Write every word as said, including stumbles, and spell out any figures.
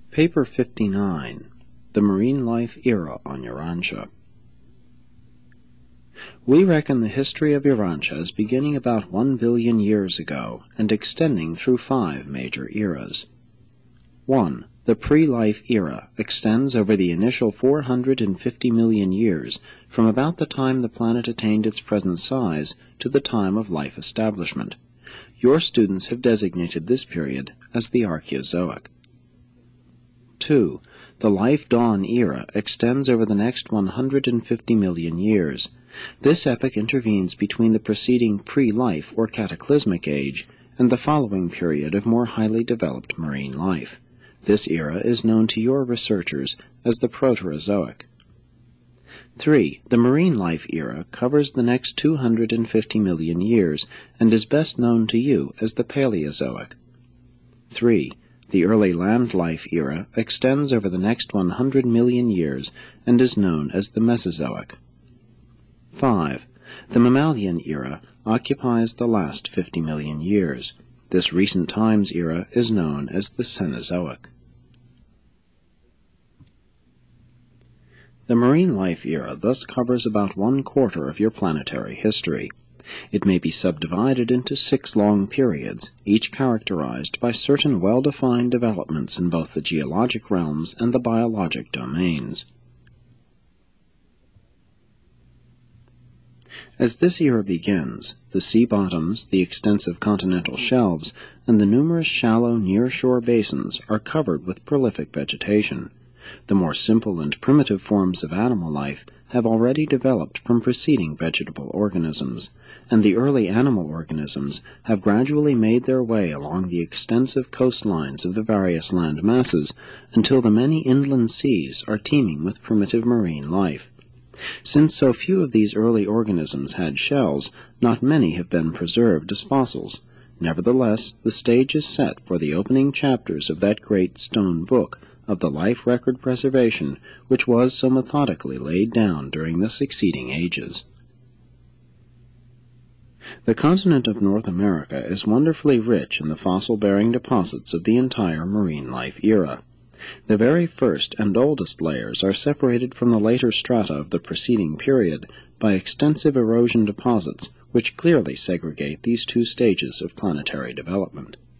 Paper fifty-nine, The Marine Life Era on Urantia. We reckon the history of Urantia as beginning about one billion years ago and extending through five major eras. one. The pre-life era extends over the initial four hundred fifty million years from about the time the planet attained its present size to the time of life establishment. Your students have designated this period as the Archaeozoic. two. The Life Dawn era extends over the next one hundred fifty million years. This epoch intervenes between the preceding pre-life or cataclysmic age and the following period of more highly developed marine life. This era is known to your researchers as the Proterozoic. three. The marine life era covers the next two hundred fifty million years and is best known to you as the Paleozoic. three. The early land life era extends over the next one hundred million years and is known as the Mesozoic. five. The mammalian era occupies the last fifty million years. This recent times era is known as the Cenozoic. The marine life era thus covers about one quarter of your planetary history. It may be subdivided into six long periods, each characterized by certain well-defined developments in both the geologic realms and the biologic domains. As this era begins, the sea bottoms, the extensive continental shelves, and the numerous shallow near-shore basins are covered with prolific vegetation. The more simple and primitive forms of animal life have already developed from preceding vegetable organisms, and the early animal organisms have gradually made their way along the extensive coastlines of the various land masses until the many inland seas are teeming with primitive marine life. Since so few of these early organisms had shells, not many have been preserved as fossils. Nevertheless, the stage is set for the opening chapters of that great stone book of the life record preservation which was so methodically laid down during the succeeding ages. The continent of North America is wonderfully rich in the fossil-bearing deposits of the entire marine life era. The very first and oldest layers are separated from the later strata of the preceding period by extensive erosion deposits which clearly segregate these two stages of planetary development.